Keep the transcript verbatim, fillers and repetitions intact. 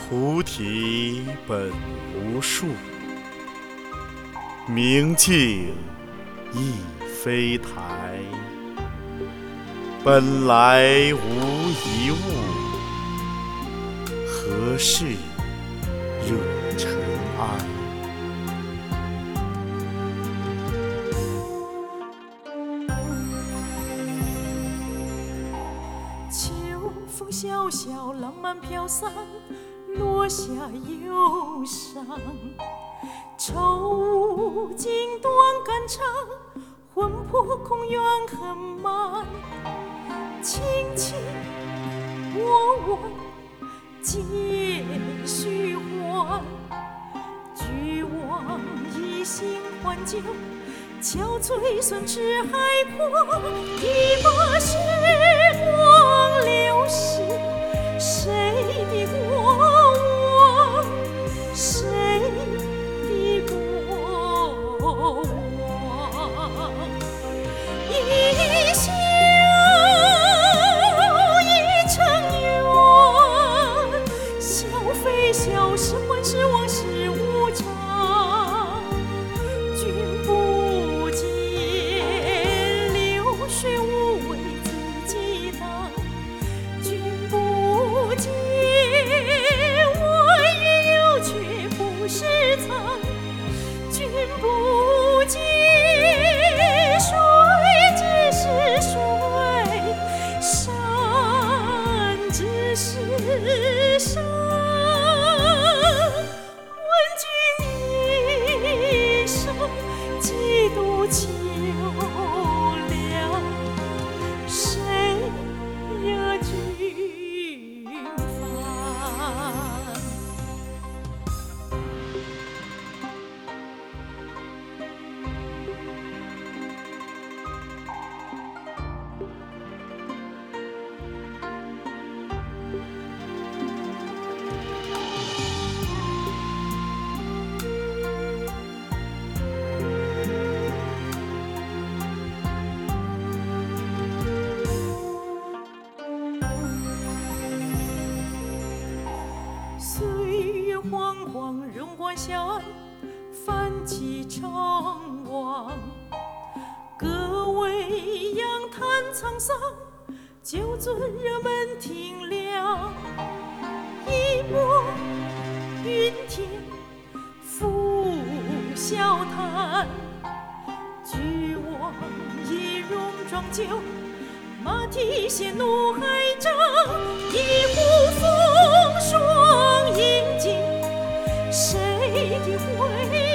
菩提本无树，明镜亦非台。本来无一物，何事惹尘埃？ 秋风萧萧，浪漫飘散，落下忧伤。愁尽断肝肠，魂魄空怨恨满。轻轻我我皆虚幻，俱往一心换酒，憔悴损痴海阔。一把时光流逝，谁的过往？谁的过往？一笑一尘缘，笑非笑，是欢是往事无常。君不见流水无为自己当，君不见我也有却不是藏，君不见水只是水，山只是山。问君一生几度秋凉，谁惹君烦？岁月惶惶，荣光下岸，泛起怅惘。各位扬叹沧桑，酒樽热门停凉。一抹云天付笑谈，俱往一戎装酒，马蹄陷怒海涨。一壶风霜饮尽，谁的回